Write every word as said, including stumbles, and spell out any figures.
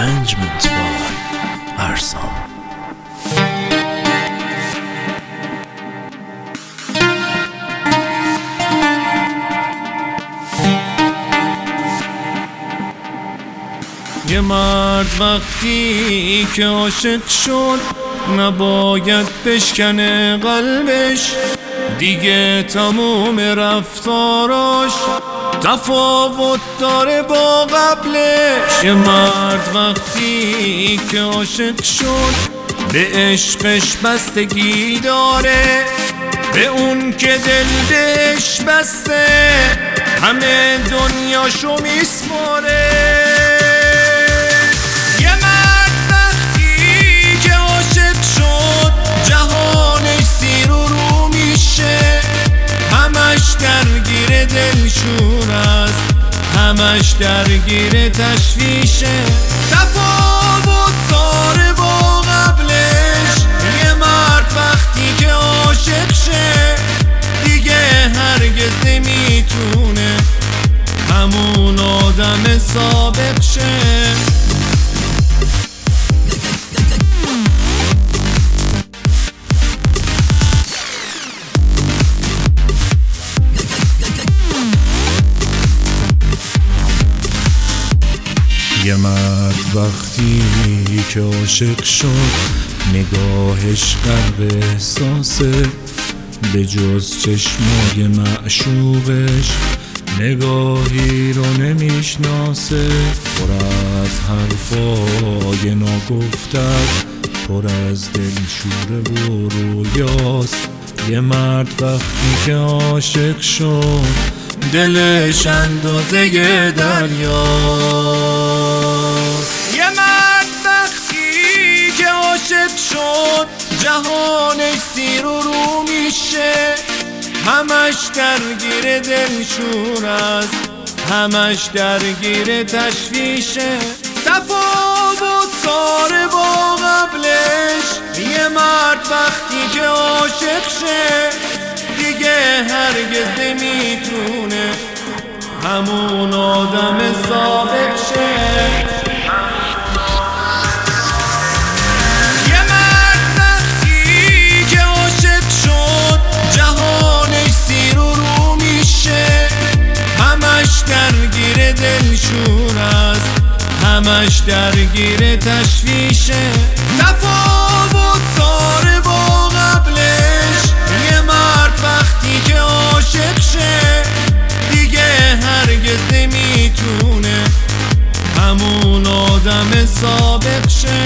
Arrangement by Arsan. یه مرد وقتی که عاشق شد نباید بشکنه قلبش، دیگه تموم رفتاراش تفاوت داره با قبلش. یه مرد وقتی که عاشق شد به عشقش بستگی داره، به اون که دل بهش بسته همه دنیاشو میسپاره. درگیر دلشون است، همش درگیر تشویشه، تفاوت داره با قبلش. یه مرد وقتی که عاشق شه دیگه هرگز نمیتونه همون آدم سابق شه. یه مرد وقتی که عاشق شد نگاهش غرق احساسه، به جز چشمای معشوقش نگاهی رو نمیشناسه. پر از حرفای ناگفتر، پر از دلشوره و رویاست. یه مرد وقتی که عاشق شد دلش اندازه دریاست. یه مرد وقتی که عاشق شد جهانش زیر و رو میشه، همش درگیر دلشون است، همش درگیر تشویشه، تفاوت داره با قبلش. یه مرد وقتی که عاشق شه دیگه هرگز نمیتونه همون آدم سابق شه. یه مرد وقتی که عاشق شد جهانش زیر و رو میشه، همش درگیر دلشون است، همش درگیر تشویشه، تفاوت داره با قبلش. یه مرد وقتی که عاشق شه دیگه هرگز نمیتونه همون آدم سابق شه.